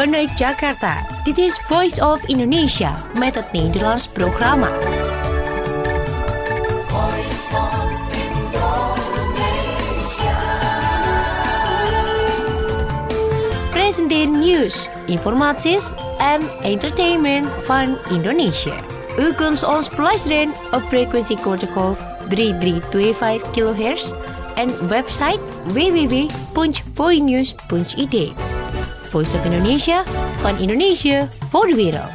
vanuit Jakarta. Dit is Voice of Indonesia met het Nederlands programma. Presenteer nieuws, informaties en entertainment van Indonesië. U kunt ons beluisteren op frequentie kortgolf 3325 kHz en website www.voinews.id. Voice of Indonesia, van Indonesië voor de wereld.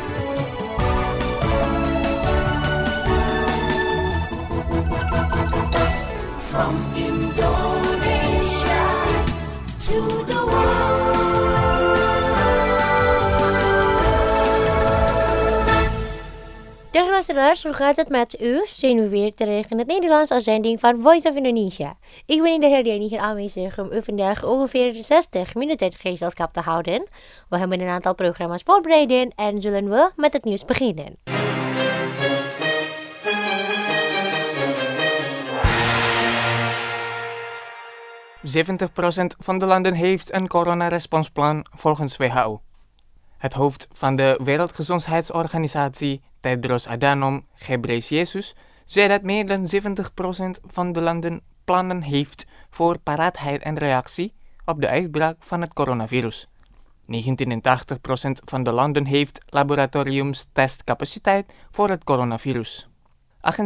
From Indonesia to the world. Dag luisteraars, hoe gaat het met u? Zijn we weer terug in het Nederlands uitzending van Voice of Indonesia. Ik ben in de herdenking hier aanwezig om u vandaag ongeveer 60 minuten gezelschap te houden. We hebben een aantal programma's voorbereid en zullen we met het nieuws beginnen. ...70% van de landen heeft een coronaresponsplan volgens WHO. Het hoofd van de Wereldgezondheidsorganisatie, Tedros Adhanom Ghebreyesus, zei dat meer dan 70% van de landen plannen heeft voor paraatheid en reactie op de uitbraak van het coronavirus. 89% van de landen heeft laboratoriumstestcapaciteit voor het coronavirus. 68%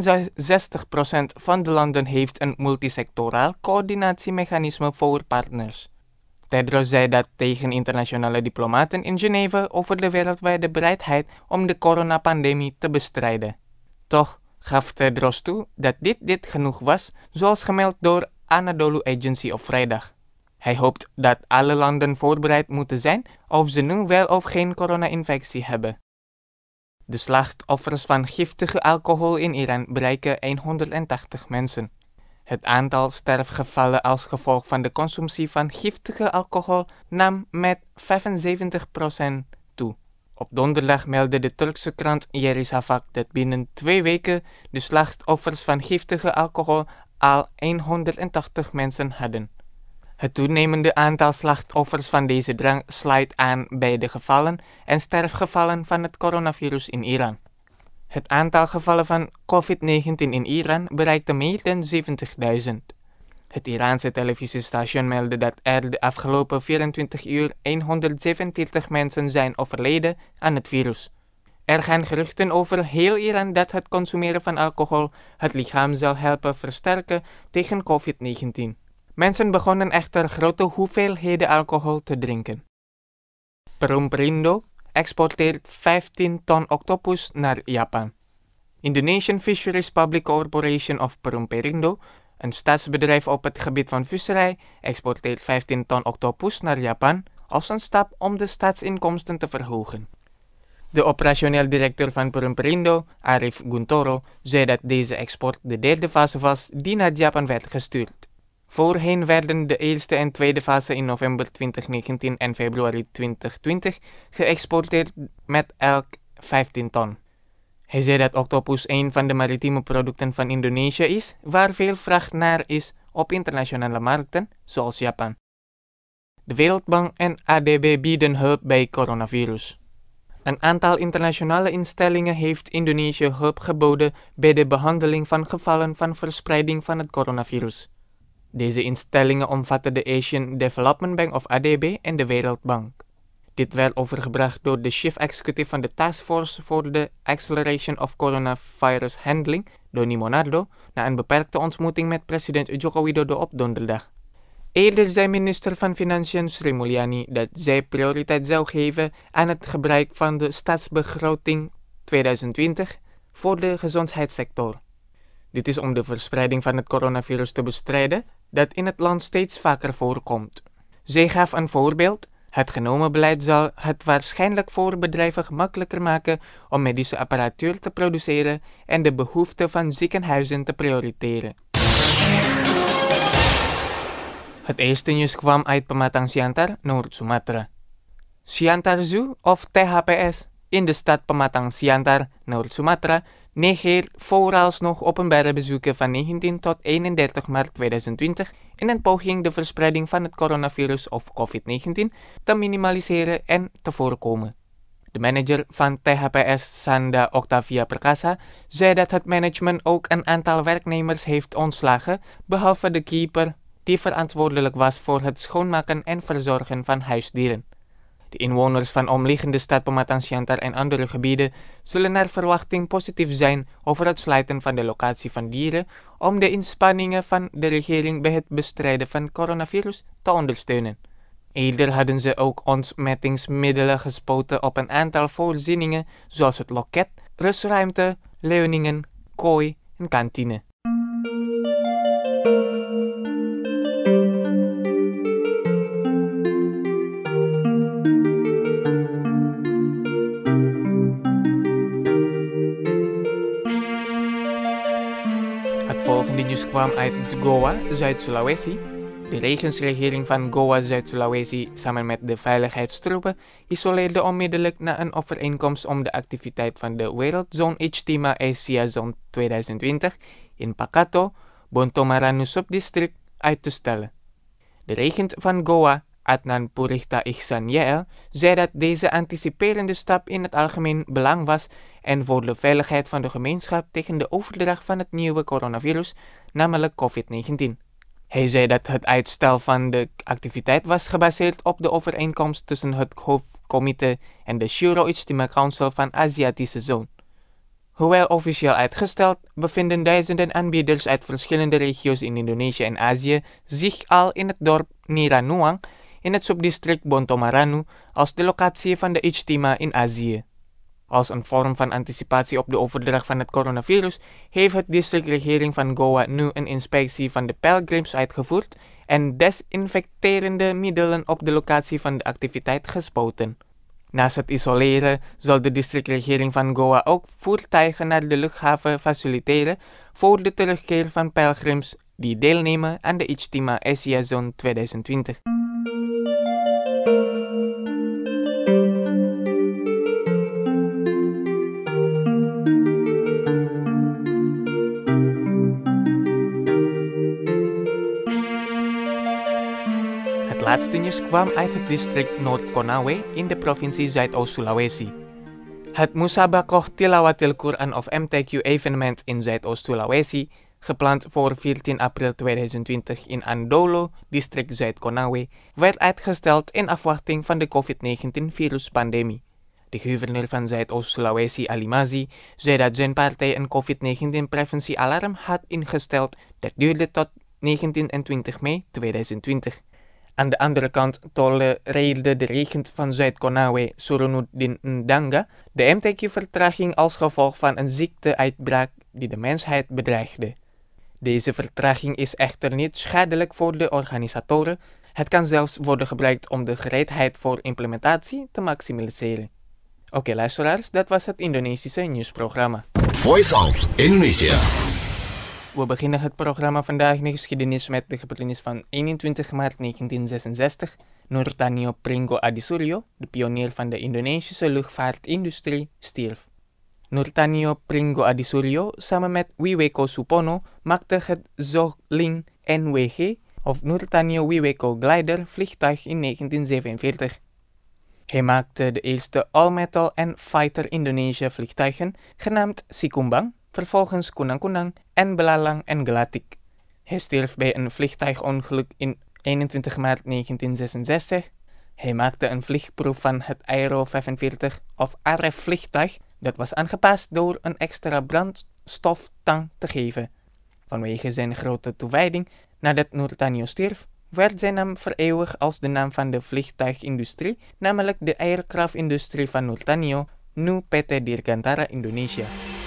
van de landen heeft een multisectoraal coördinatiemechanisme voor partners. Tedros zei dat tegen internationale diplomaten in Genève over de wereldwijde bereidheid om de coronapandemie te bestrijden. Toch gaf Tedros toe dat dit genoeg was, zoals gemeld door Anadolu Agency op vrijdag. Hij hoopt dat alle landen voorbereid moeten zijn of ze nu wel of geen corona-infectie hebben. De slachtoffers van giftige alcohol in Iran bereiken 180 mensen. Het aantal sterfgevallen als gevolg van de consumptie van giftige alcohol nam met 75% toe. Op donderdag meldde de Turkse krant Yeni Şafak dat binnen 2 weken de slachtoffers van giftige alcohol al 180 mensen hadden. Het toenemende aantal slachtoffers van deze drank sluit aan bij de gevallen en sterfgevallen van het coronavirus in Iran. Het aantal gevallen van COVID-19 in Iran bereikte meer dan 70.000. Het Iraanse televisiestation meldde dat er de afgelopen 24 uur 147 mensen zijn overleden aan het virus. Er gaan geruchten over heel Iran dat het consumeren van alcohol het lichaam zal helpen versterken tegen COVID-19. Mensen begonnen echter grote hoeveelheden alcohol te drinken. Perumperindo exporteert 15 ton octopus naar Japan. Indonesian Fisheries Public Corporation of Perumperindo, een staatsbedrijf op het gebied van visserij, exporteert 15 ton octopus naar Japan als een stap om de staatsinkomsten te verhogen. De operationeel directeur van Perumperindo, Arif Guntoro, zei dat deze export de derde fase was die naar Japan werd gestuurd. Voorheen werden de eerste en tweede fase in november 2019 en februari 2020 geëxporteerd met elk 15 ton. Hij zei dat octopus een van de maritieme producten van Indonesië is, waar veel vraag naar is op internationale markten, zoals Japan. De Wereldbank en ADB bieden hulp bij coronavirus. Een aantal internationale instellingen heeft Indonesië hulp geboden bij de behandeling van gevallen van verspreiding van het coronavirus. Deze instellingen omvatten de Asian Development Bank of ADB en de Wereldbank. Dit werd overgebracht door de chief executive van de Task Force for the Acceleration of Coronavirus Handling, Doni Monardo, na een beperkte ontmoeting met president Joko Widodo op donderdag. Eerder zei minister van Financiën Sri Mulyani dat zij prioriteit zou geven aan het gebruik van de staatsbegroting 2020 voor de gezondheidssector. Dit is om de verspreiding van het coronavirus te bestrijden dat in het land steeds vaker voorkomt. Zij gaf een voorbeeld. Het genomen beleid zal het waarschijnlijk voor bedrijven gemakkelijker maken om medische apparatuur te produceren en de behoeften van ziekenhuizen te prioriteren. Het eerste nieuws kwam uit Pematang Siantar, Noord-Sumatra. Siantar Zoo of THPS in de stad Pematang Siantar, Noord-Sumatra negeert vooralsnog openbare bezoeken van 19 tot 31 maart 2020 in een poging de verspreiding van het coronavirus of COVID-19 te minimaliseren en te voorkomen. De manager van THPS, Sanda Octavia Perkasa, zei dat het management ook een aantal werknemers heeft ontslagen, behalve de keeper die verantwoordelijk was voor het schoonmaken en verzorgen van huisdieren. De inwoners van omliggende stad Pematang Siantar en andere gebieden zullen naar verwachting positief zijn over het sluiten van de locatie van dieren om de inspanningen van de regering bij het bestrijden van coronavirus te ondersteunen. Eerder hadden ze ook ontsmettingsmiddelen gespoten op een aantal voorzieningen zoals het loket, rustruimte, leuningen, kooi en kantine. Het volgende nieuws kwam uit Goa, Zuid-Sulawesi. De regeringsregering van Goa, Zuid-Sulawesi, samen met de veiligheidstroepen, isoleerde onmiddellijk na een overeenkomst om de activiteit van de Wereldzone Ijtima Asia Zone 2020 in Pakato, Bontomaranu subdistrict uit te stellen. De regent van Goa, Adnan Purihta Ihsan Yael, zei dat deze anticiperende stap in het algemeen belang was en voor de veiligheid van de gemeenschap tegen de overdracht van het nieuwe coronavirus, namelijk COVID-19. Hij zei dat het uitstel van de activiteit was gebaseerd op de overeenkomst tussen het hoofdcomité en de Shuro Ijtima Council van Aziatische Zone. Hoewel officieel uitgesteld, bevinden duizenden aanbieders uit verschillende regio's in Indonesië en Azië zich al in het dorp Niranuang in het subdistrict Bontomaranu als de locatie van de Ijtima in Azië. Als een vorm van anticipatie op de overdracht van het coronavirus heeft het districtregering van Goa nu een inspectie van de pelgrims uitgevoerd en desinfecterende middelen op de locatie van de activiteit gespoten. Naast het isoleren zal de districtregering van Goa ook voertuigen naar de luchthaven faciliteren voor de terugkeer van pelgrims die deelnemen aan de Ijtima Asia Zone 2020. Het laatste nieuws kwam uit het district Noord-Konawe in de provincie Zuidoost-Sulawesi. Het Musabakoh Tilawatil Quran of MTQ-evenement in Zuidoost-Sulawesi, gepland voor 14 april 2020 in Andolo, district Zuid-Konawe, werd uitgesteld in afwachting van de COVID-19-viruspandemie. De gouverneur van Zuidoost-Sulawesi, Ali Mazi, zei dat zijn partij een COVID-19-preventiealarm had ingesteld dat duurde tot 19 en 20 mei 2020. Aan de andere kant tolereerde de regent van Zuid-Konawe, Suronuddin Ndanga, de MTQ-vertraging als gevolg van een ziekteuitbraak die de mensheid bedreigde. Deze vertraging is echter niet schadelijk voor de organisatoren. Het kan zelfs worden gebruikt om de gereedheid voor implementatie te maximaliseren. Oké, luisteraars, dat was het Indonesische nieuwsprogramma. Voice of Indonesia. We beginnen het programma vandaag in de geschiedenis met de gebeurtenis van 21 maart 1966. Nurtanio Pringo Adisuryo, de pionier van de Indonesische luchtvaartindustrie, stierf. Nurtanio Pringo Adisuryo samen met Wiweko Supono maakte het Zogling NWG of Nurtanio Wiweko Glider vliegtuig in 1947. Hij maakte de eerste all-metal en fighter Indonesia vliegtuigen, genaamd Sikumbang, vervolgens Kunang Kunang en Belalang en Gelatik. Hij stierf bij een vliegtuigongeluk in 21 maart 1966. Hij maakte een vliegproef van het Aero 45 of AREF vliegtuig dat was aangepast door een extra brandstoftank te geven. Vanwege zijn grote toewijding nadat Nurtanio stierf, werd zijn naam vereeuwigd als de naam van de vliegtuigindustrie, namelijk de aircraftindustrie van Nurtanio, nu PT Dirgantara Indonesia.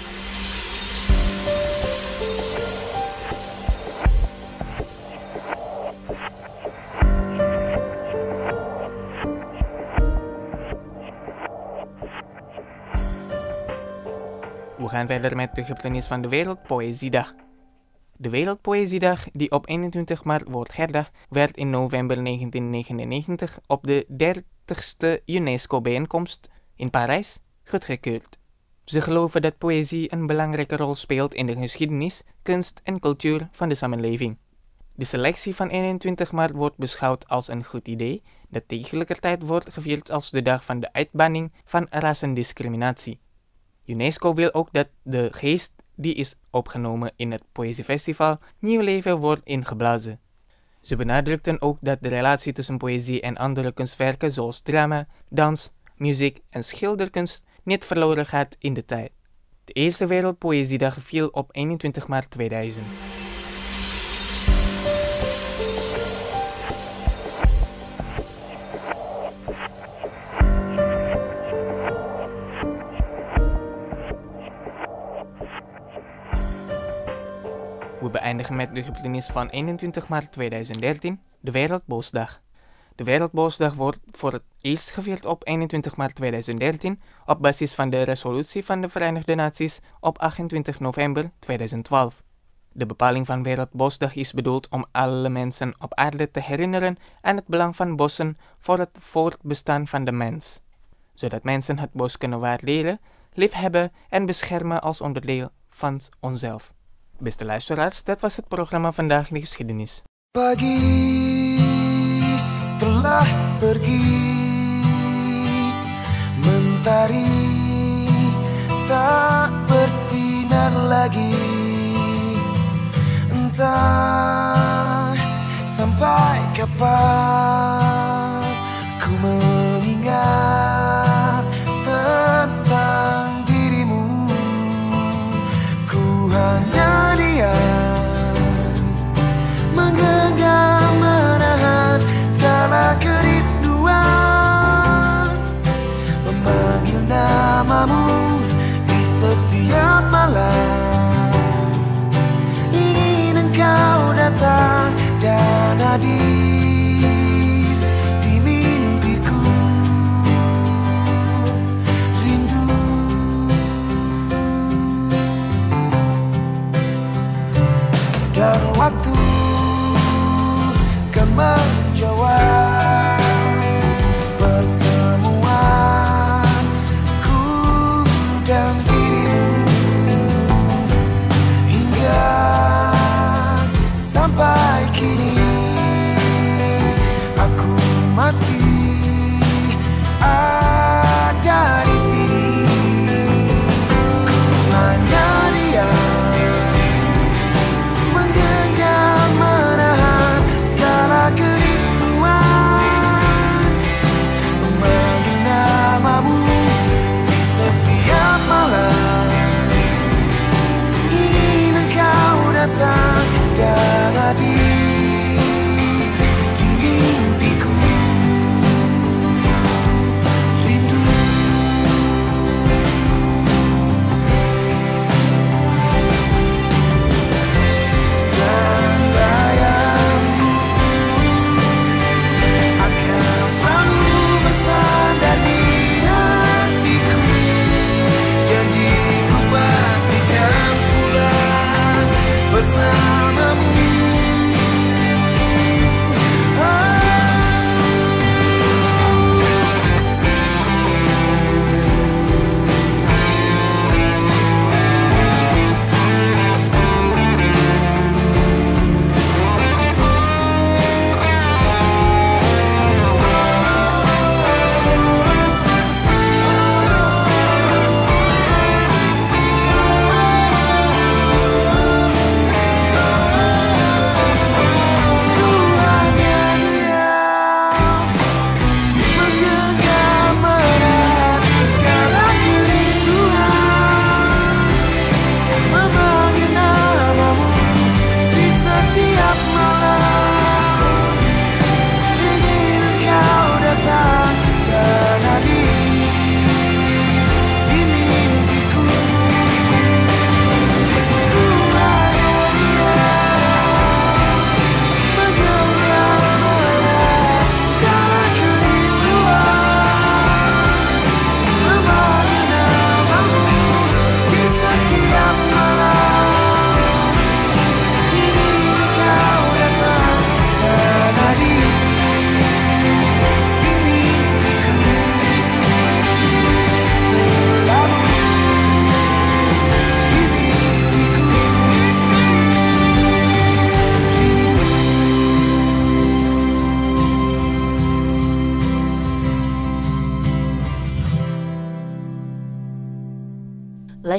We gaan verder met de gebeurtenis van de Wereldpoëziedag. De Wereldpoëziedag, die op 21 maart wordt herdacht, werd in november 1999 op de 30ste UNESCO-bijeenkomst in Parijs goedgekeurd. Ze geloven dat poëzie een belangrijke rol speelt in de geschiedenis, kunst en cultuur van de samenleving. De selectie van 21 maart wordt beschouwd als een goed idee, dat tegelijkertijd wordt gevierd als de dag van de uitbanning van rassendiscriminatie. UNESCO wil ook dat de geest die is opgenomen in het Poëziefestival nieuw leven wordt ingeblazen. Ze benadrukten ook dat de relatie tussen poëzie en andere kunstwerken zoals drama, dans, muziek en schilderkunst niet verloren gaat in de tijd. De Eerste Wereldpoëziedag viel op 21 maart 2000. We beëindigen met de gebeurtenis van 21 maart 2013, de Wereldbosdag. De Wereldbosdag wordt voor het eerst gevierd op 21 maart 2013 op basis van de resolutie van de Verenigde Naties op 28 november 2012. De bepaling van Wereldbosdag is bedoeld om alle mensen op aarde te herinneren aan het belang van bossen voor het voortbestaan van de mens, zodat mensen het bos kunnen waarderen, liefhebben en beschermen als onderdeel van onszelf. Beste luisteraars, dat was het programma Vandaag in de Geschiedenis. Pagi telah pergi, mentari tak bersinar lagi, entah sampai kapan ku mengingat tentang dirimu. Ku hanya diam, menggenggam menahan segala kerinduan, memanggil namamu di setiap malam. Ingin engkau datang dan hadir di mimpiku. Rindu dan waktu kan menjawab pertemuanku dan dirimu, hingga sampai kini aku masih ada di sini. Ku hanya diam, menggenggam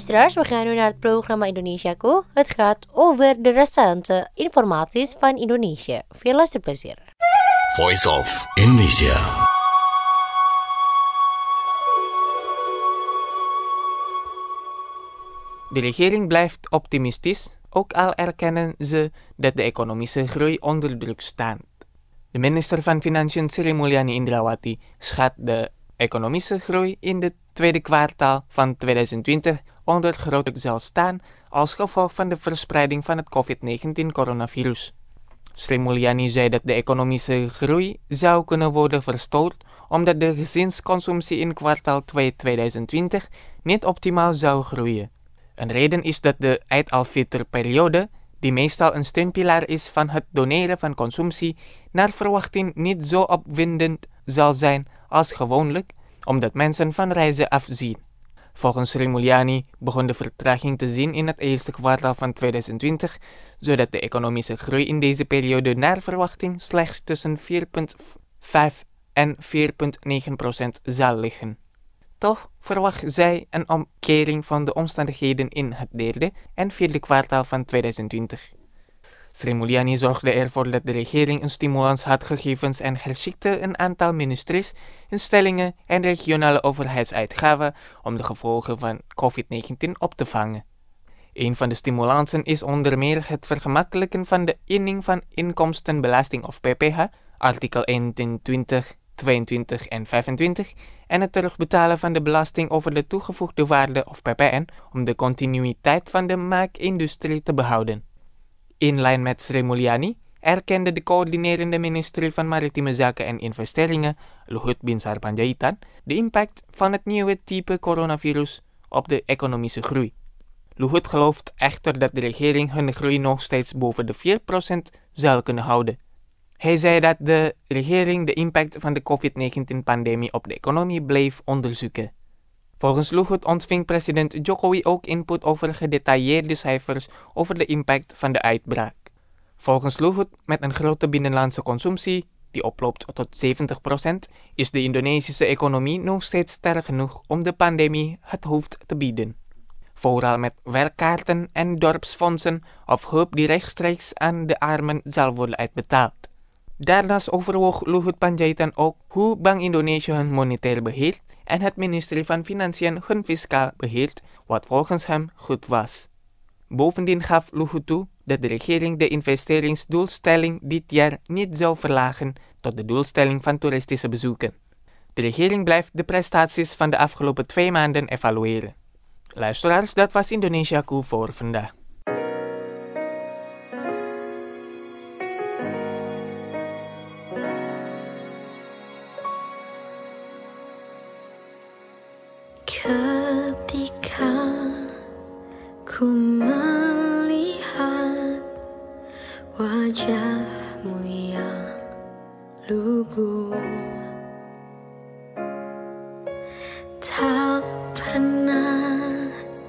luisteraars, we gaan nu naar het programma Indonesiaku. Het gaat over de recente informaties van Indonesië. Veel luisterplezier. Voice of Indonesia. De regering blijft optimistisch, ook al erkennen ze dat de economische groei onder druk staat. De minister van Financiën Sri Mulyani Indrawati schat de economische groei in het tweede kwartaal van 2020 onder grote druk zal staan als gevolg van de verspreiding van het COVID-19-coronavirus. Sri Mulyani zei dat de economische groei zou kunnen worden verstoord omdat de gezinsconsumptie in kwartaal 2 2020 niet optimaal zou groeien. Een reden is dat de Eid al-Fitr-periode, die meestal een steunpilaar is van het doneren van consumptie, naar verwachting niet zo opwindend zal zijn als gewoonlijk, omdat mensen van reizen afzien. Volgens Sri Mulyani begon de vertraging te zien in het eerste kwartaal van 2020, zodat de economische groei in deze periode naar verwachting slechts tussen 4,5 en 4,9% zal liggen. Toch verwacht zij een omkering van de omstandigheden in het derde en vierde kwartaal van 2020. Sri Mulyani zorgde ervoor dat de regering een stimulans had gegeven en herschikte een aantal ministeries, instellingen en regionale overheidsuitgaven om de gevolgen van COVID-19 op te vangen. Een van de stimulansen is onder meer het vergemakkelijken van de inning van inkomstenbelasting of PPH, artikel 21, 22 en 25, en het terugbetalen van de belasting over de toegevoegde waarde of PPN om de continuïteit van de maakindustrie te behouden. In lijn met Sri Mulyani erkende de coördinerende ministerie van Maritieme Zaken en Investeringen, Luhut Binsar Panjaitan, de impact van het nieuwe type coronavirus op de economische groei. Luhut gelooft echter dat de regering hun groei nog steeds boven de 4% zal kunnen houden. Hij zei dat de regering de impact van de COVID-19-pandemie op de economie bleef onderzoeken. Volgens Luhut ontving president Jokowi ook input over gedetailleerde cijfers over de impact van de uitbraak. Volgens Luhut, met een grote binnenlandse consumptie, die oploopt tot 70%, is de Indonesische economie nog steeds sterk genoeg om de pandemie het hoofd te bieden. Vooral met werkkaarten en dorpsfondsen of hulp die rechtstreeks aan de armen zal worden uitbetaald. Daarnaast overwoog Luhut Panjaitan ook hoe Bank Indonesië hun monetair beheert en het ministerie van Financiën hun fiscaal beheert, wat volgens hem goed was. Bovendien gaf Luhut toe dat de regering de investeringsdoelstelling dit jaar niet zou verlagen tot de doelstelling van toeristische bezoeken. De regering blijft de prestaties van de afgelopen 2 maanden evalueren. Luisteraars, dat was Indonesiaku voor vandaag. Ketika ku melihat wajahmu yang lugu, tak pernah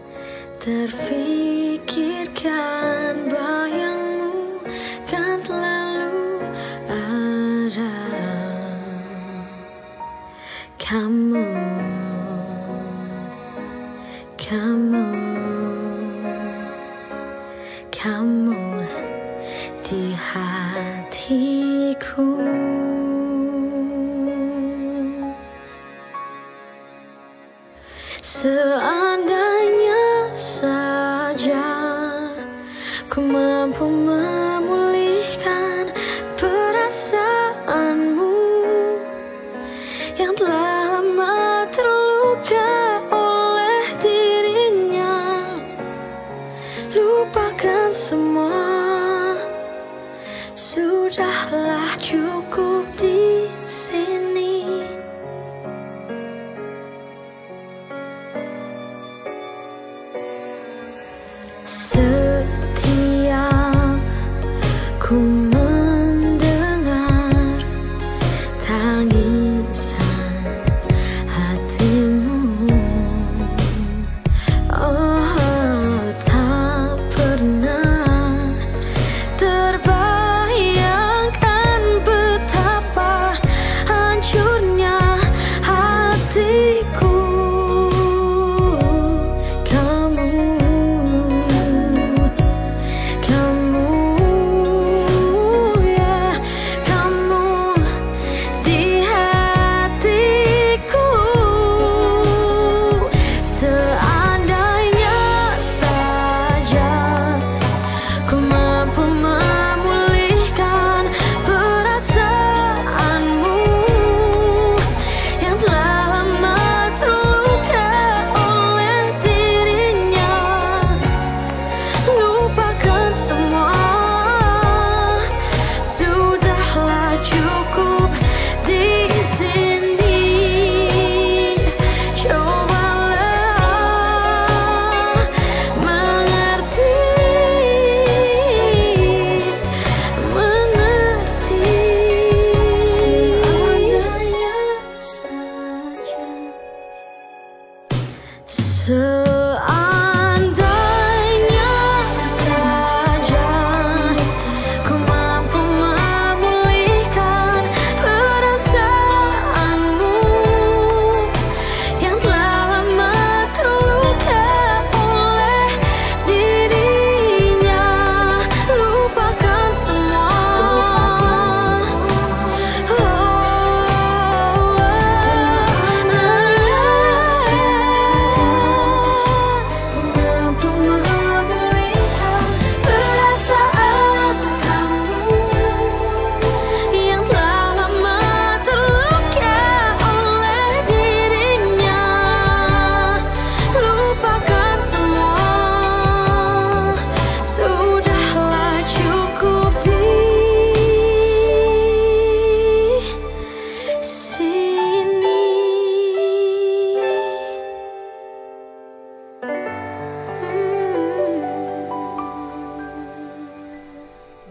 terfikirkan bayangmu kan selalu ada. Kamu di hatiku. Seandainya saja ku mampu memulihkan perasaanmu yang telah lama terluka oleh dirinya. Lupakan semua, sudahlah cukup di sini. Setiap ku mendengar tangisan hatimu, oh, tak pernah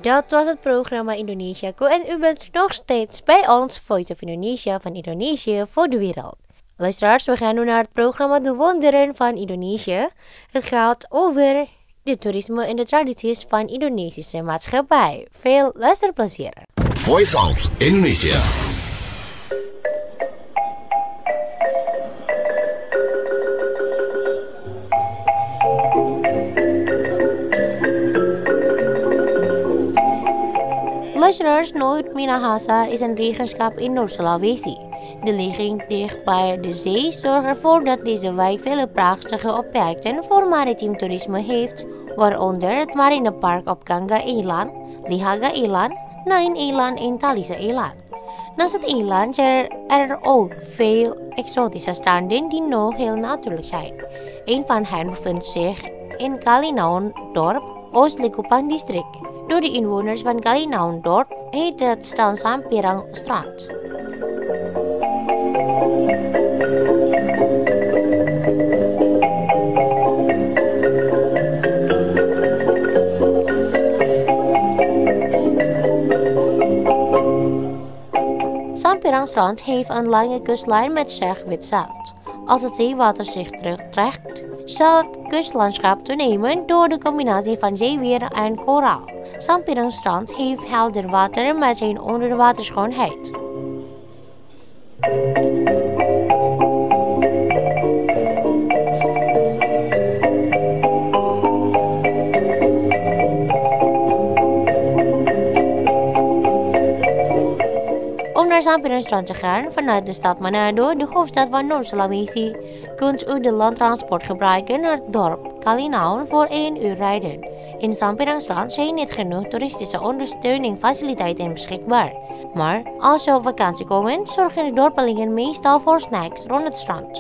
Dat was het programma Indonesia Go en u bent nog steeds bij ons Voice of Indonesia van Indonesië voor de wereld. Luisteraars, we gaan nu naar het programma De Wonderen van Indonesië. Het gaat over de toerisme en de tradities van Indonesische maatschappij. Veel luisterplezier. Voice of Indonesia. Luisteraars, Noord Minahasa is een regenschap in Noord-Sulawesi. De ligging dicht bij de zee zorgt ervoor dat deze wijk vele prachtige objecten voor maritiem toerisme heeft, waaronder het marinepark op Gangga Eiland, Lihaga Eiland, Nain Eiland en Talisa Eiland. Naast het eiland zijn er ook veel exotische stranden die nog heel natuurlijk zijn. Een van hen bevindt zich in Kalinaun dorp, Oost-Likupang district. Door de inwoners van Kalinaun dorp heet het strand Sampirang Strand. Sampirang Strand heeft een lange kustlijn met zeg wit zand. Als het zeewater zich terugtrekt, zal het kustlandschap toenemen door de combinatie van zeewier en koraal. Sampirang Strand heeft helder water met zijn onderwaterschoonheid. Om naar Sampirang Strand te gaan vanuit de stad Manado, de hoofdstad van Noord-Sulawesi, kunt u de landtransport gebruiken naar het dorp Kalinaun voor 1 uur rijden. In Sampirang Strand zijn niet genoeg toeristische ondersteuning faciliteiten beschikbaar. Maar als je op vakantie komt, zorgen de dorpelingen meestal voor snacks rond het strand.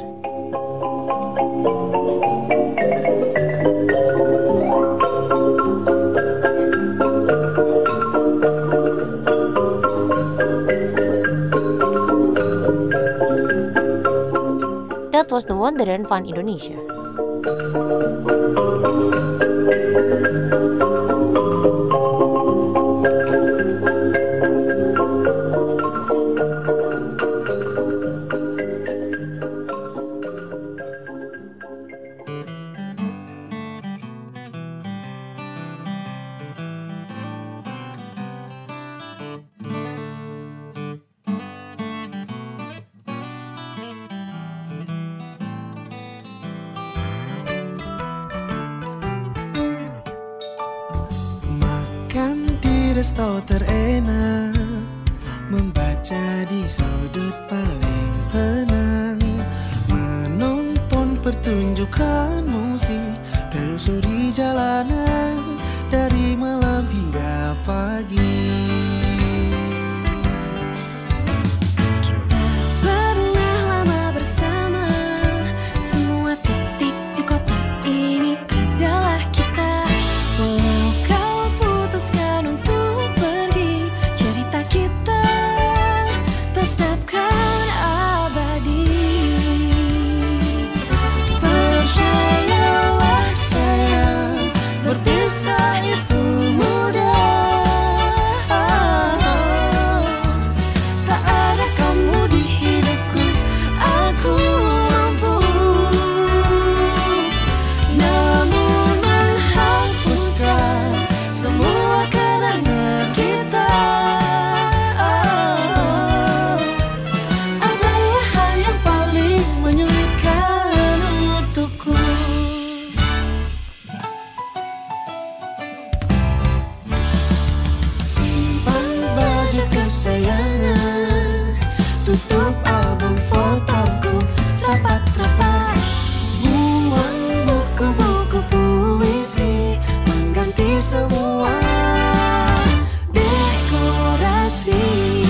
Dat was de wonderen van Indonesië. Resto terenak, membaca di sudut paling tenang, menonton pertunjukan musik, telusuri jalanan dari malam hingga pagi. Kita pernah lama bersama, semua titik di kota ini adalah kita. Walau kau putuskan untuk pergi, cerita kita tetapkan abadi. Percayalah sayang, berpisah itu mudah. Tak ada kamu di hidupku, aku mampu. Namun menghapuskan semua kenangan kita adalah hal yang paling menyulitkan untukku. Simpan baju kesayangan, tutup album fotoku rapat-rapat, buang buku-buku puisi, mengganti semua dekorasi.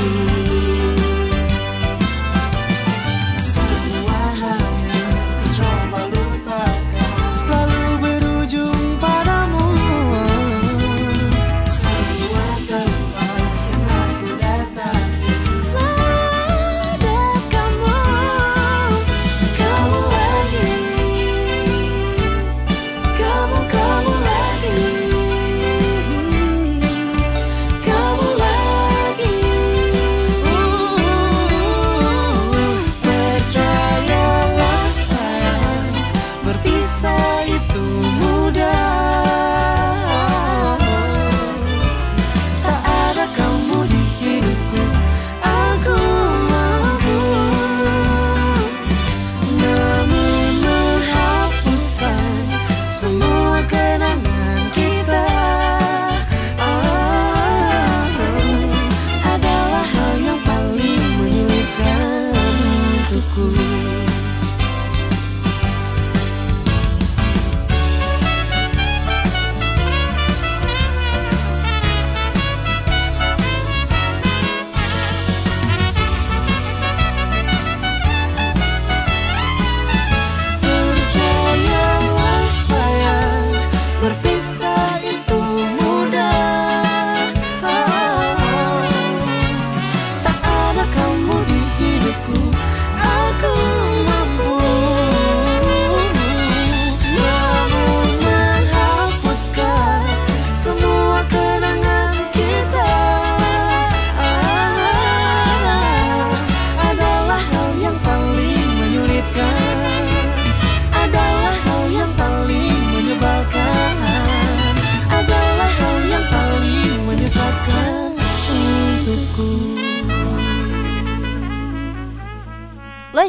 Semua hanya ku coba lupakan, selalu berujung padamu. Semua tempat yang aku datangi, selalu ada kamu, kamu lagi, kamu lagi.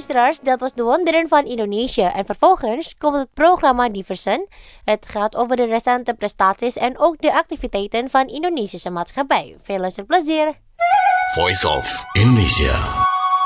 luisteraars, dat was de wonderen van Indonesië. En vervolgens komt het programma Diversen. Het gaat over de recente prestaties en ook de activiteiten van Indonesische maatschappij. Veel luisterplezier! Voice of Indonesia.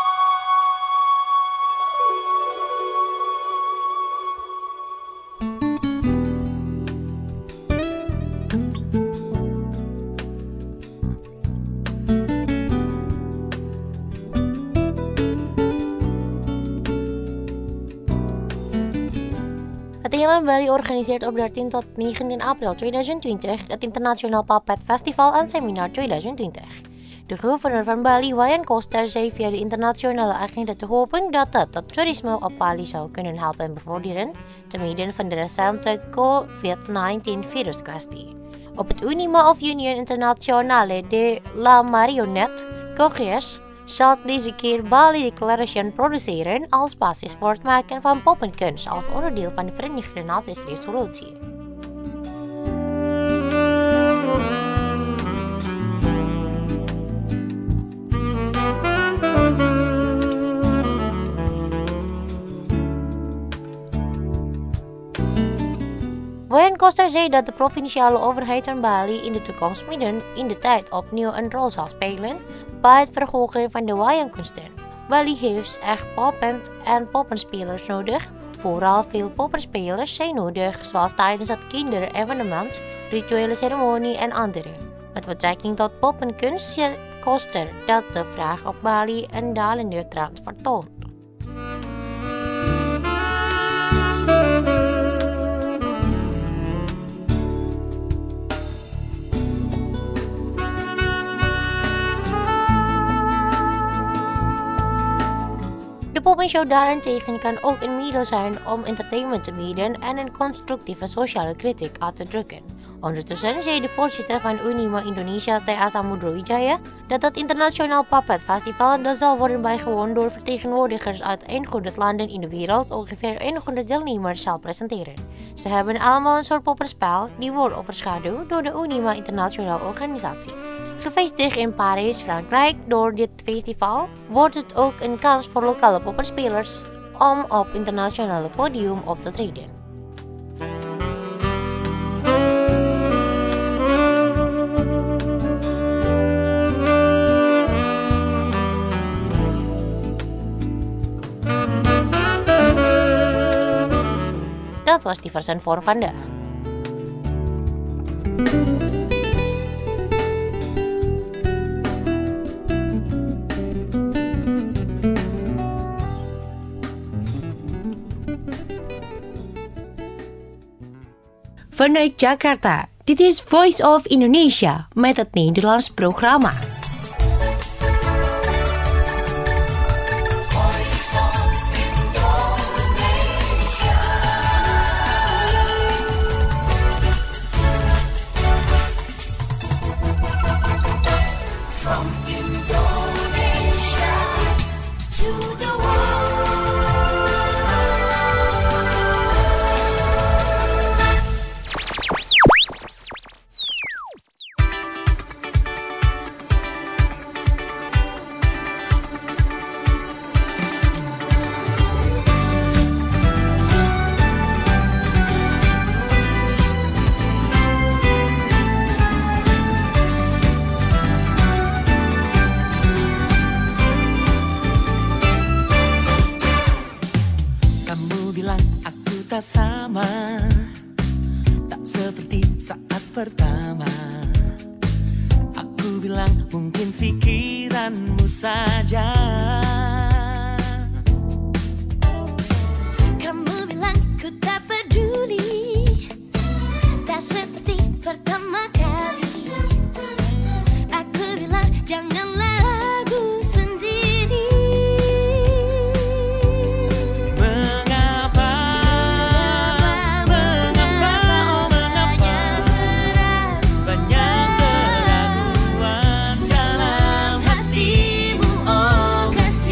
Het Eiland Bali organiseert op 13 tot 19 april 2020 het Internationaal Puppet Festival en Seminar 2020. De gouverneur van Bali, Wayan Koster, zei via de internationale agenda te hopen dat het toerisme op Bali zou kunnen helpen bevorderen, te midden van de recente COVID-19-viruskwestie. Op het UNIMA of Union Internationale de la Marionette, Congres, zal deze keer Bali Declaration produceren als basis voor het maken van poppenkunst als onderdeel van de Verenigde Naties resolutie. Wayan Koster zei dat de provinciale overheid van Bali in de toekomst midden in de tijd opnieuw een rol zal spelen bij het verhogen van de wayangkunsten. Bali heeft echt poppen en poppenspelers nodig. Vooral veel poppenspelers zijn nodig, zoals tijdens het kinderevenement, rituele ceremonie en andere. Met betrekking tot poppenkunst ziet Koster dat de vraag op Bali een dalende trend vertoont. De poppenshow daarentegen kan ook een middel zijn om entertainment te bieden en een constructieve sociale kritiek uit te drukken. Ondertussen zei de voorzitter van UNIMA Indonesia, T. A. Samudrowijaya, dat het Internationaal Puppet Festival dat zal worden bijgewoond door vertegenwoordigers uit 100 landen in de wereld ongeveer 100 deelnemers zal presenteren. Ze hebben allemaal een soort poppenspel die wordt overschaduwd door de UNIMA Internationale Organisatie. Gevestigd in Parijs, Frankrijk, door dit festival wordt het ook een kans voor lokale poppenspelers om op internationale podium op te treden. Dat was Diversen voor vandaag. Vanuit Jakarta, dit is Voice of Indonesia met het Nederlands programma. Sama, tak seperti saat pertama. Aku bilang mungkin pikiranmu saja. Kamu bilang ku tak peduli, tak seperti pertama kali. Aku bilang janganlah ragu sendiri. Banyak keraguan dalam hatimu, oh kasih.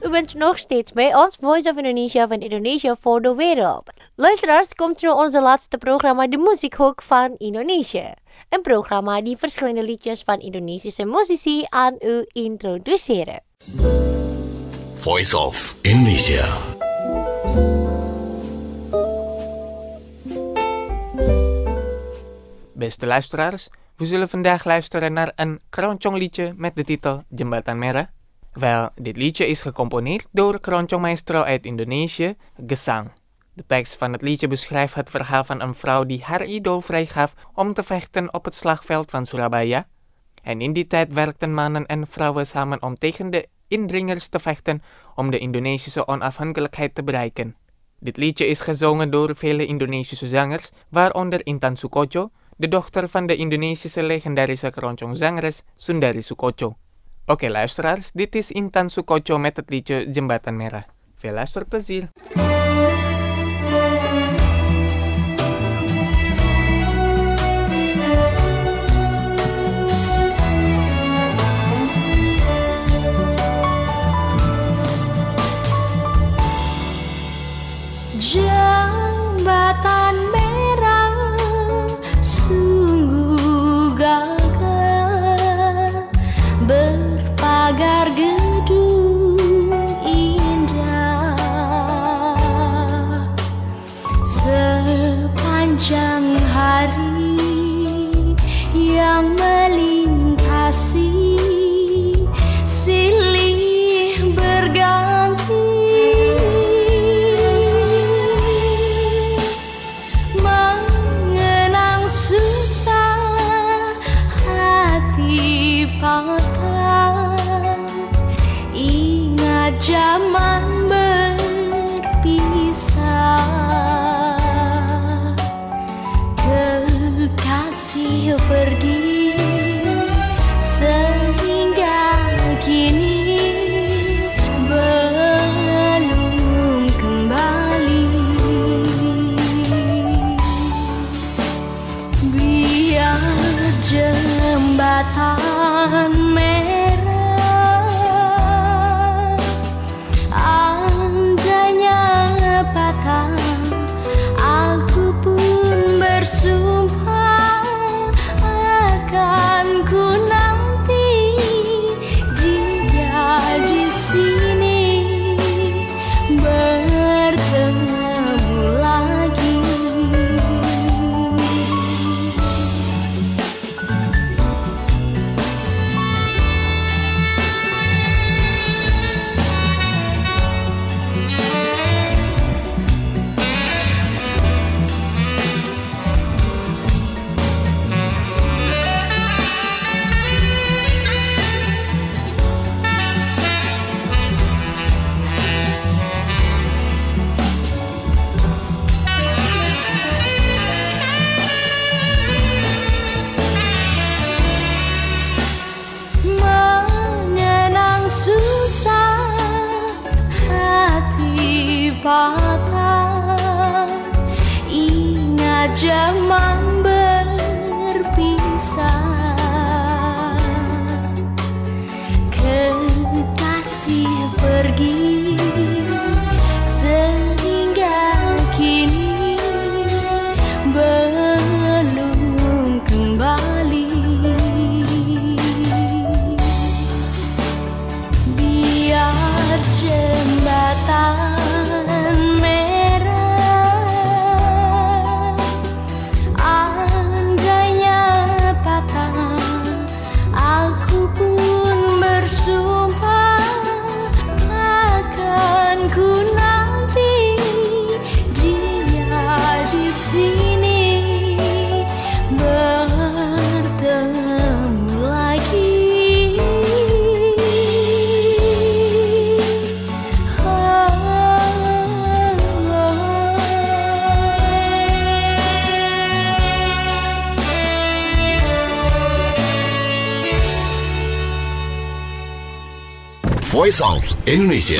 U bent nog steeds bij ons, Voice of Indonesia van Indonesia voor de wereld. Luisteraars, komt nu onze laatste programma, de Muziekhoek van Indonesië. Een programma die verschillende liedjes van Indonesische muzici aan u introduceren. Voice of Indonesia. Beste luisteraars, we zullen vandaag luisteren naar een keroncong liedje met de titel Jembatan Merah. Wel, dit liedje is gecomponeerd door keroncong maestro uit Indonesië, Gesang. De tekst van het liedje beschrijft het verhaal van een vrouw die haar idool vrijgaf om te vechten op het slagveld van Surabaya. En in die tijd werkten mannen en vrouwen samen om tegen de indringers te vechten om de Indonesische onafhankelijkheid te bereiken. Dit liedje is gezongen door vele Indonesische zangers, waaronder Intan Soekocho, de dochter van de Indonesische legendarische keroncongzangeres Sundari Soekocho. Oké luisteraars, dit is Intan Soekocho met het liedje Jembatan Merah. Veel luisterplezier! Jembatan merah sungguh gagah, berpagar gedung indah. Sepanjang hari yang melintasi silih berganti, ingat zaman berpisah, kekasih pergi sehingga kini belum kembali. Biar jembatan merah andainya patah, aku pun bersumpah akan ku nanti dia di sini bertemu lagi. Mengenang susah hati patah, ingat zaman berpisah, kekasih pergi sehingga kini belum kembali. Biar jembatan merah andainya patah, aku pun bersumpah akan ku nanti dia di sini bertemu lagi. Voice of Indonesia.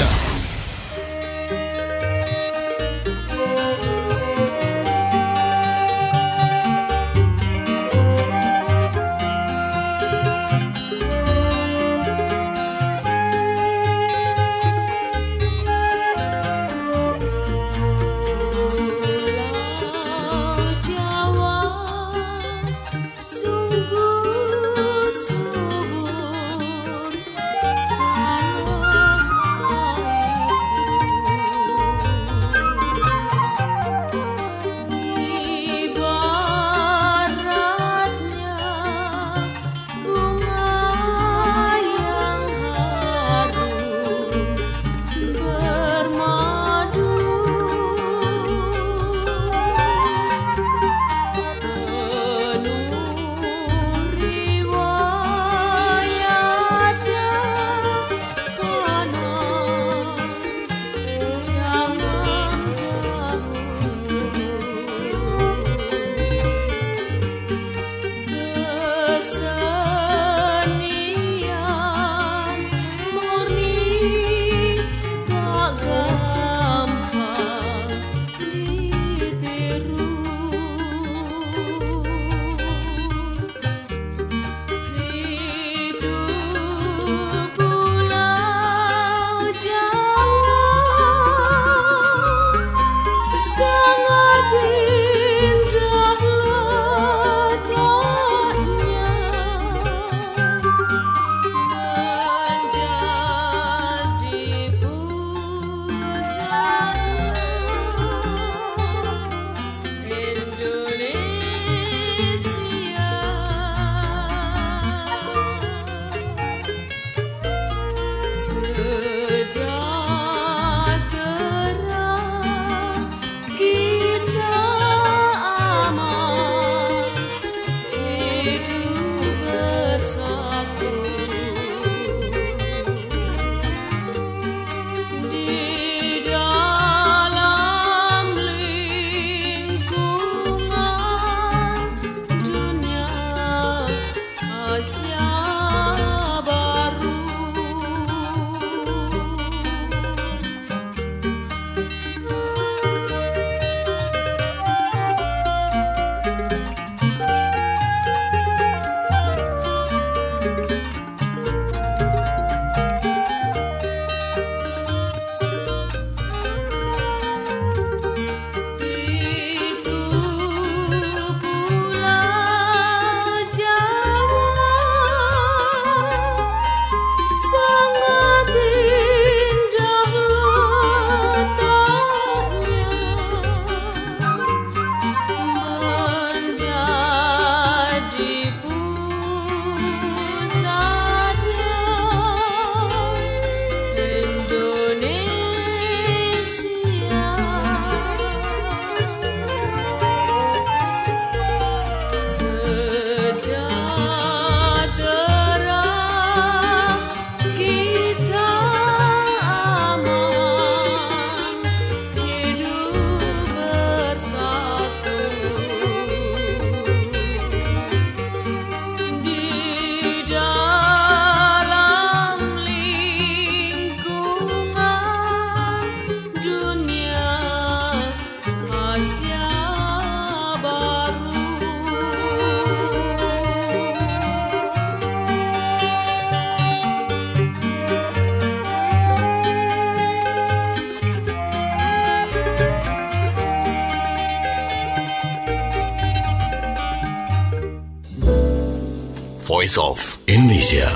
kita aman hidup bersatu di dalam lingkungan dunia Asia baru. Itu Pulau Jawa sangat indah letaknya menjadi pusatnya Indonesia. Sejahtera kita aman hidup bersatu di dalam lingkungan dunia Asia baru. Voice of Indonesia.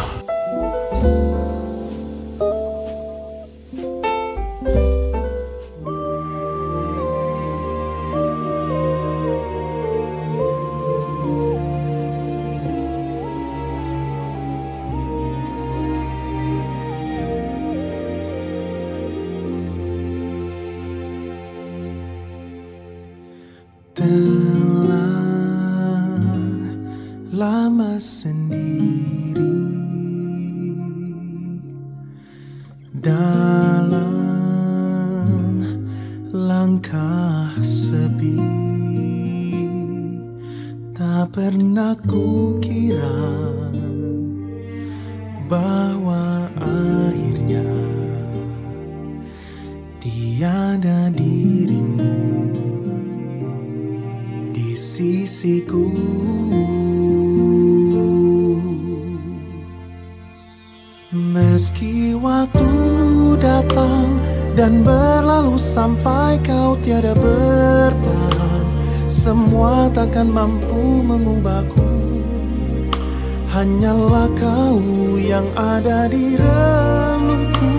Telah lama sendiri dalam langkah sepi, tak pernah kukira bahwa akhirnya tiada dirimu di sisiku. Meski waktu datang dan berlalu sampai kau tiada bertahan, semua takkan mampu mengubahku. Hanyalah kau yang ada di relungku.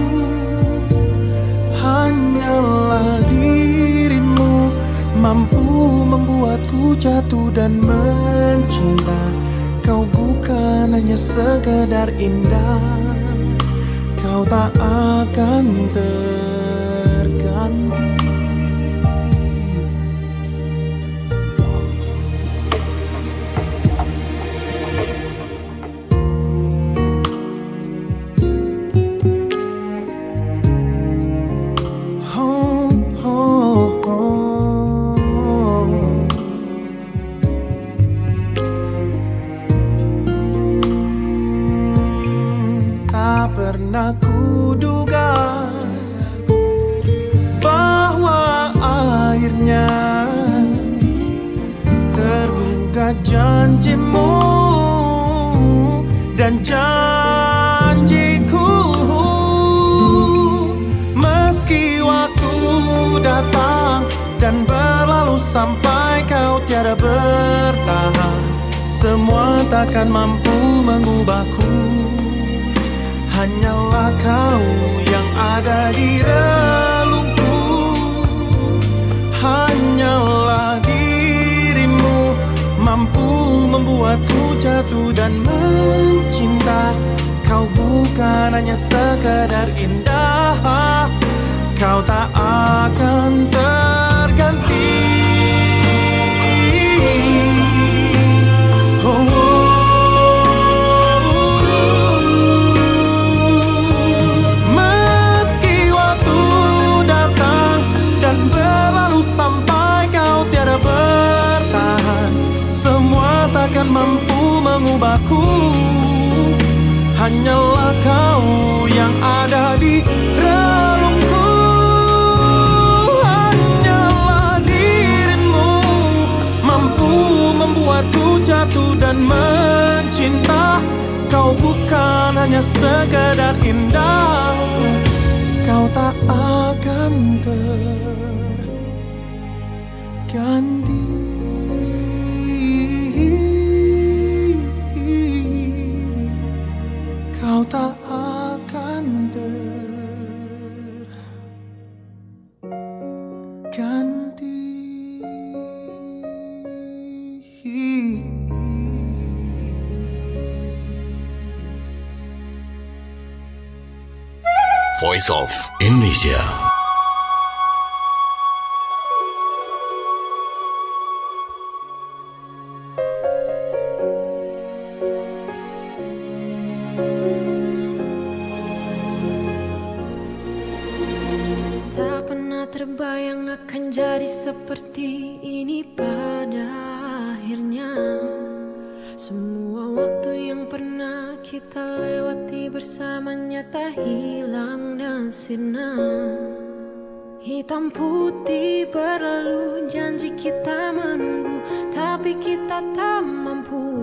Hanyalah dirimu mampu membuatku jatuh dan mencinta. Kau bukan hanya sekedar indah, kau tak akan terganti. Pernah kuduga bahwa akhirnya tergugat janjimu dan janjiku. Meski waktu datang dan berlalu sampai kau tiada bertahan, semua takkan mampu mengubahku. Hanyalah kau yang ada di relungku. Hanyalah dirimu mampu membuatku jatuh dan mencinta. Kau bukan hanya sekadar indah, kau tak akan terganti. Meski waktu datang dan berlalu sampai kau tiada bertahan, semua takkan mampu mengubahku. Hanyalah kau yang ada di relungku. Hanyalah dirimu mampu membuatku jatuh dan mencinta. Kau bukan hanya sekedar indah, kau tak akan terganti. Kau tak akan terganti. Voice of Indonesia. Tak pernah terbayang akan jadi seperti ini pada akhirnya. Semua waktu yang pernah kita lewati bersamanya tak hilang dan sirna. Hitam putih berlalu, janji kita menunggu, tapi kita tak mampu.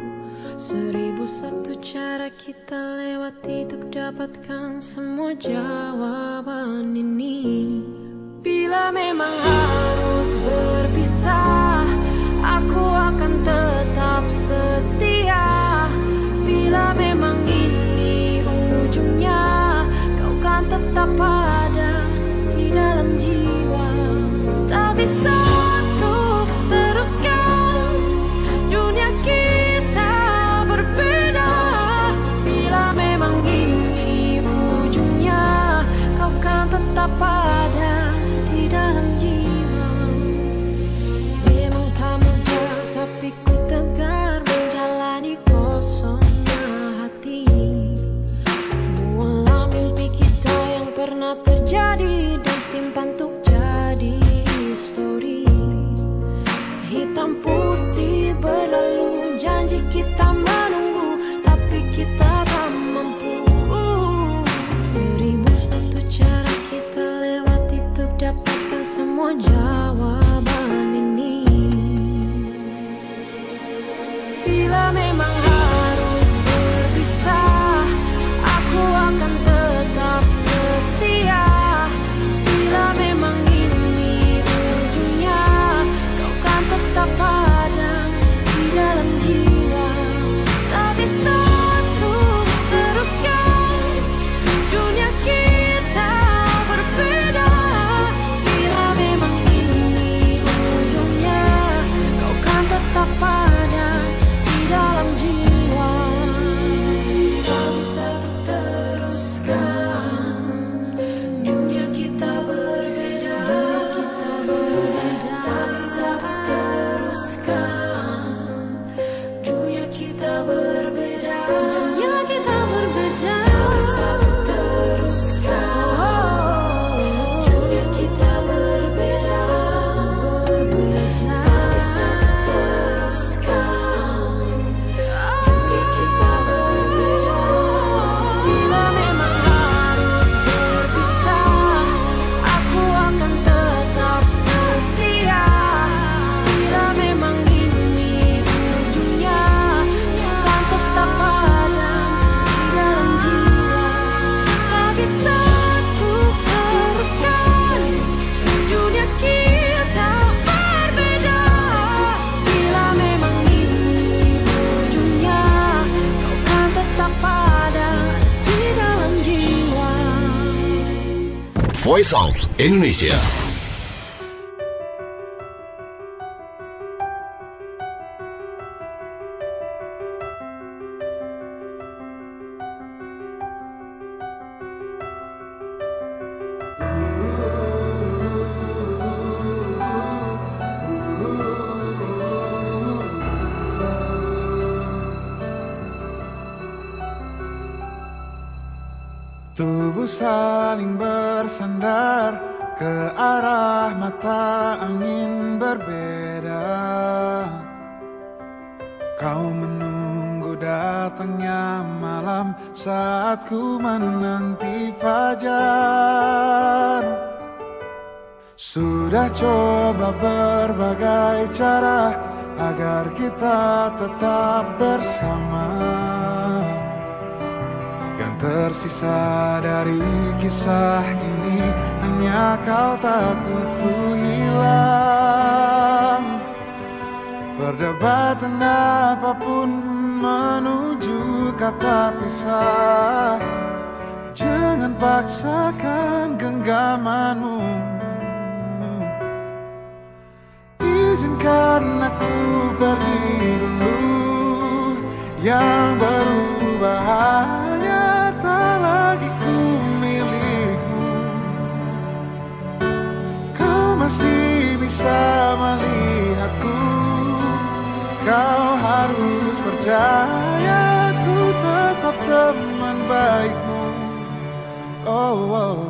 1001 cara kita lewati untuk dapatkan semua jawaban ini. Bila memang harus berpisah, aku akan tetap setia. Bila memang ini ujungnya, kau kan tetap ada di dalam jiwa. Tak bisa untuk teruskan dunia kita berbeda. Bila memang ini ujungnya, kau kan tetap ada di dalam jiwa. Memang tak mudah, tapi ku tegar menjalani kosongnya hati. Buanglah mimpi kita yang pernah terjadi dan simpan untuk jadi histori. Hitam putih berlalu, janji kita menunggu, tapi kita tak mampu. 1001 cara kita lewati untuk dapatkan semua jawaban ini. Bila memang harus berpisah, aku akan tetap setia. Bila memang ini ujungnya, kau kan tetap ada di dalam jiwa. Tak bisa untuk teruskan dunia kita berbeda. Bila memang ini ujungnya, kau kan tetap ada di dalam jiwa. Tak bisa untuk teruskan dunia kita berbeda. Tak bisa untuk teruskan dunia kita berbeda. Dunia kita berbeda. Tak bisa untuk teruskan dunia kita berbeda. Tak bisa untuk teruskan dunia kita berbeda. Bila memang harus berpisah, aku akan tetap setia. Bila memang ini ujungnya, kau kan tetap ada di dalam jiwa. Tak bisa untuk teruskan dunia kita berbeda. Bila memang ini ujungnya, kau kan tetap ada di dalam jiwa. Voice of Indonesia. Tubuh saling bersandar ke arah mata angin berbeda. Kau menunggu datangnya malam saat ku menanti fajar. Sudah coba berbagai cara agar kita tetap bersama. Yang tersisa dari kisah ini hanya kau takut ku hilang. Perdebatan apapun menuju kata pisah. Jangan paksakan genggamanmu. Izinkan aku pergi dulu. Yang berubah hanya tak lagi ku milikmu. Kau masih bisa melihatku. Kau harus percaya ku tetap teman baikmu. Oh, oh.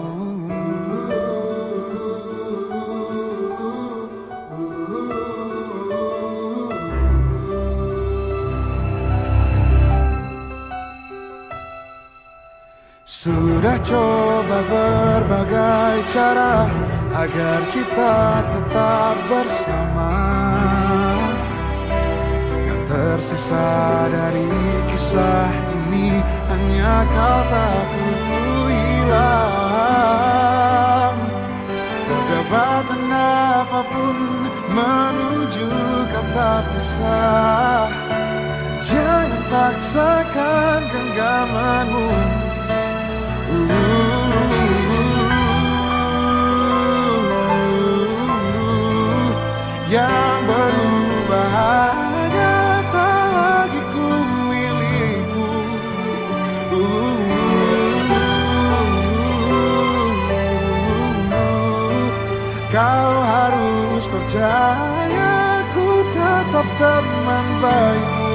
Sudah coba berbagai cara agar kita tetap bersama. Yang tersisa dari kisah ini hanya kau takut ku hilang. Perdebatan apapun menuju kata pisah. Jangan paksakan genggamanmu. Yang berubah hanya tak lagi ku milikmu. Kau harus percaya ku tetap teman baikmu.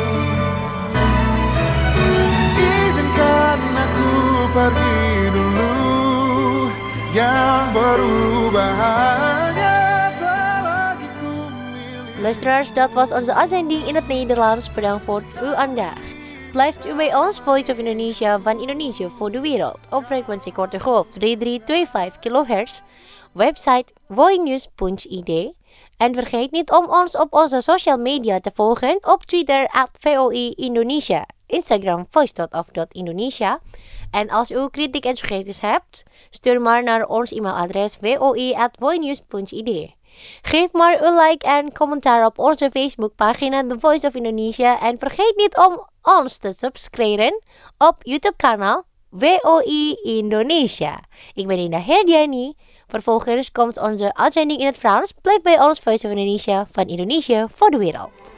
Izinkan aku pergi dulu. Yang berubah hanya tak lagi ku milik. Luisteraars, dat was onze uitzending in het Nederlands. Bedankt voor het uw aandacht. Blijft u bij ons, Voice of Indonesia, van Indonesië voor de wereld. Op frequentie korte golf 3325 kHz. Website voinews.id. En vergeet niet om ons op onze social media te volgen. Op Twitter @VOI Indonesia. Instagram voice.of.indonesia. En als u kritiek en suggesties hebt, stuur maar naar ons e-mailadres voi@voinews.id. Geef maar een like en commentaar op onze Facebookpagina The Voice of Indonesia. En vergeet niet om ons te subscriben op YouTube-kanaal VOI Indonesia. Ik ben Indah Herdiani. Vervolgens komt onze uitzending in het Frans. Blijf bij ons Voice of Indonesia van Indonesië voor de wereld.